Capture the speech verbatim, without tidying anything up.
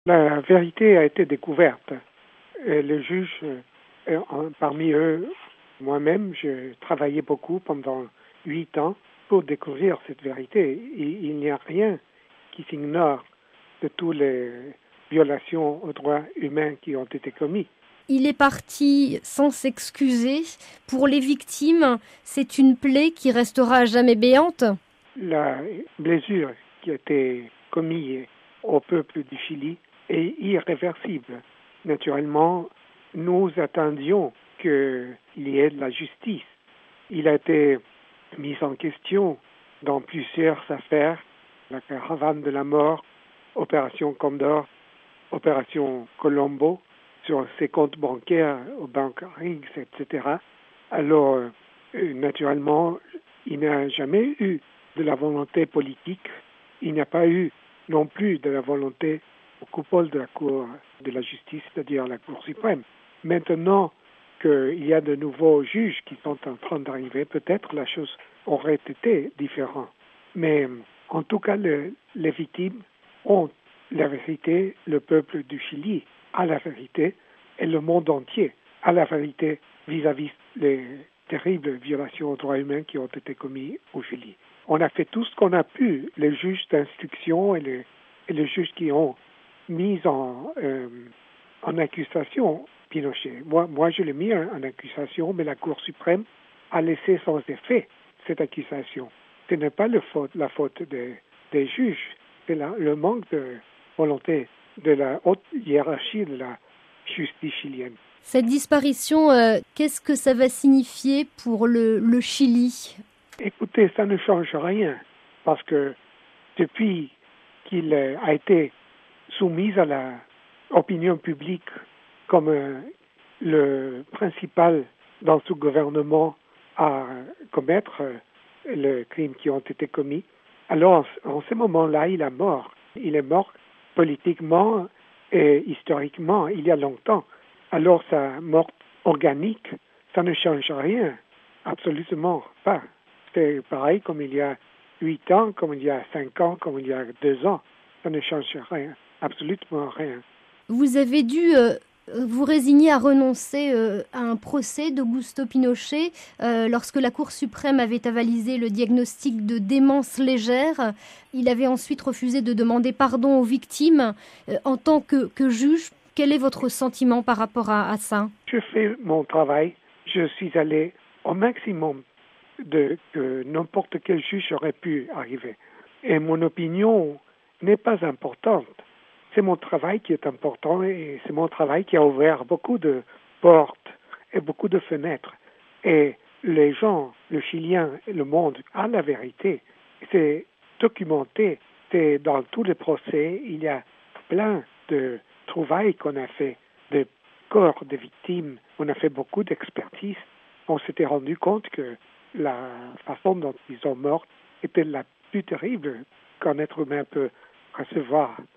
La vérité a été découverte. Et les juges, euh, parmi eux, moi-même, je travaillais beaucoup pendant huit ans pour découvrir cette vérité. Il, il n'y a rien qui s'ignore de toutes les violations aux droits humains qui ont été commises. Il est parti sans s'excuser. Pour les victimes, c'est une plaie qui restera à jamais béante. La blessure qui a été commise au peuple du Chili est irréversible. Naturellement, nous attendions qu'il y ait de la justice. Il a été mis en question dans plusieurs affaires, la caravane de la mort, Opération Condor, Opération Colombo, sur ses comptes bancaires aux banques Riggs, et cetera. Alors, euh, naturellement, il n'y a jamais eu de la volonté politique, il n'y a pas eu non plus de la volonté au coupole de la Cour de la justice, c'est-à-dire la Cour suprême. Maintenant qu'il y a de nouveaux juges qui sont en train d'arriver, peut-être la chose aurait été différente. Mais en tout cas, le, les victimes ont la vérité, le peuple du Chili a la vérité et le monde entier a la vérité vis-à-vis des terribles violations aux droits humains qui ont été commises au Chili. On a fait tout ce qu'on a pu, les juges d'instruction et les, et les juges qui ont mis en, euh, en accusation Pinochet. Moi, moi, je l'ai mis en, en accusation, mais la Cour suprême a laissé sans effet cette accusation. Ce n'est pas le faute, la faute de, des juges, c'est la, le manque de volonté de la haute hiérarchie de la justice chilienne. Cette disparition, euh, qu'est-ce que ça va signifier pour le, le Chili ? Écoutez, ça ne change rien, parce que depuis qu'il a été soumis à la opinion publique comme euh, le principal dans ce gouvernement à commettre euh, les crimes qui ont été commis, alors en, en ce moment-là, il est mort. Il est mort politiquement et historiquement, il y a longtemps. Alors sa mort organique, ça ne change rien, absolument pas. C'est pareil comme il y a huit ans, comme il y a cinq ans, comme il y a deux ans. Ça ne change rien, absolument rien. Vous avez dû euh, vous résigner à renoncer euh, à un procès d'Augusto Pinochet euh, lorsque la Cour suprême avait avalisé le diagnostic de démence légère. Il avait ensuite refusé de demander pardon aux victimes. Euh, en tant que, que juge, quel est votre sentiment par rapport à, à ça ? Je fais mon travail. Je suis allé au maximum de que n'importe quel juge aurait pu arriver. Et mon opinion n'est pas importante. C'est mon travail qui est important et c'est mon travail qui a ouvert beaucoup de portes et beaucoup de fenêtres. Et les gens, le Chilien et le monde, a la vérité. C'est documenté. C'est dans tous les procès, il y a plein de trouvailles qu'on a fait, de corps de victimes. On a fait beaucoup d'expertises. On s'était rendu compte que la façon dont ils sont morts était la plus terrible qu'un être humain peut recevoir.